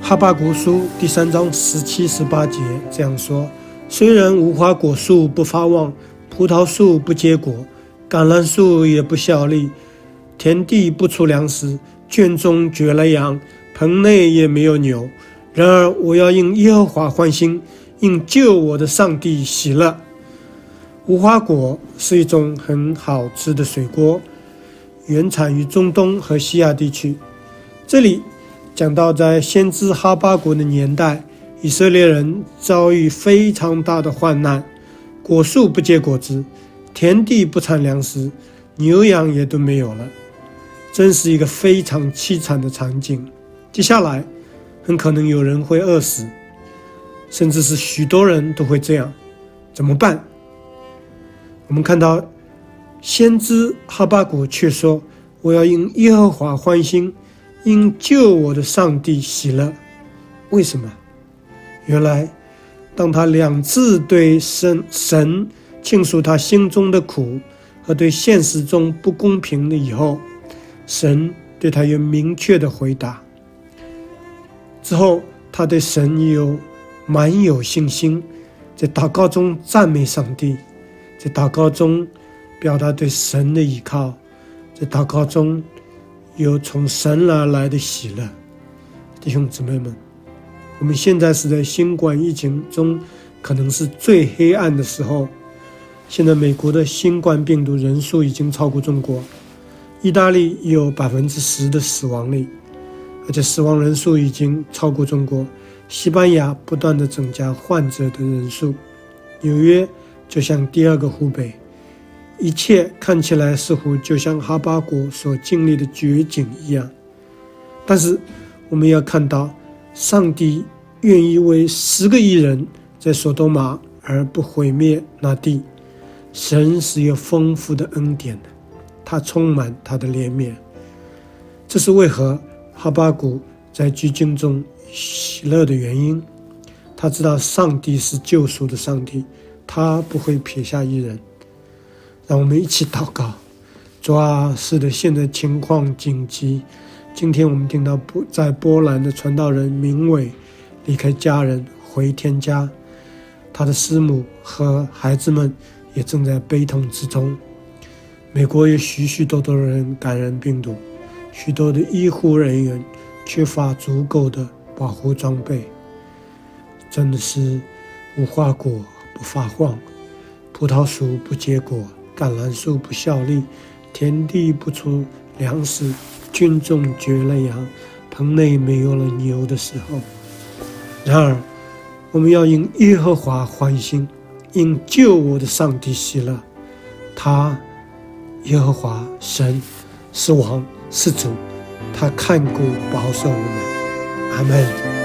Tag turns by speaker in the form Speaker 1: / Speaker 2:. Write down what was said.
Speaker 1: 哈巴谷书第3章17、18节这样说：虽然无花果树不发旺，葡萄树不结果，橄榄树也不效力，田地不出粮食，圈中绝了羊，棚内也没有牛，然而我要因耶和华欢心，因救我的上帝喜乐。无花果是一种很好吃的水果，原产于中东和西亚地区。这里讲到在先知哈巴谷的年代，以色列人遭遇非常大的患难，果树不结果子，田地不产粮食，牛羊也都没有了，真是一个非常凄惨的场景。接下来很可能有人会饿死，甚至是许多人都会这样，怎么办？我们看到先知哈巴谷却说，我要因耶和华欢心，因救我的上帝喜乐。为什么？原来当他2次对神倾诉他心中的苦和对现实中不公平的以后，神对他有明确的回答。之后他对神满有信心，在祷告中赞美上帝，在祷告中表达对神的依靠，在祷告中有从神而来的喜乐。弟兄姊妹们，我们现在是在新冠疫情中可能是最黑暗的时候。现在美国的新冠病毒人数已经超过中国，意大利有 10% 的死亡率，而且死亡人数已经超过中国。西班牙不断的增加患者的人数，纽约就像第2个湖北，一切看起来似乎就像哈巴谷所经历的绝境一样。但是我们要看到，上帝愿意为10个亿人在索多玛而不毁灭那地。神是有丰富的恩典的，他充满他的怜悯。这是为何哈巴谷在居境中喜乐的原因。他知道上帝是救赎的上帝，他不会撇下一人。让我们一起祷告。主啊，是的，现在情况紧急。今天我们听到在波兰的传道人明伟离开家人回天家，他的师母和孩子们也正在悲痛之中。美国有许多人感染病毒，许多的医护人员缺乏足够的保护装备。真的是无花果不发旺，葡萄树不结果，橄榄树不效力，田地不出粮食，圈中绝了羊，棚内没有了牛的时候。然而我们要因耶和华欢心，因救我的上帝喜乐。他耶和华神是王是主，他看顾保守我们。阿们。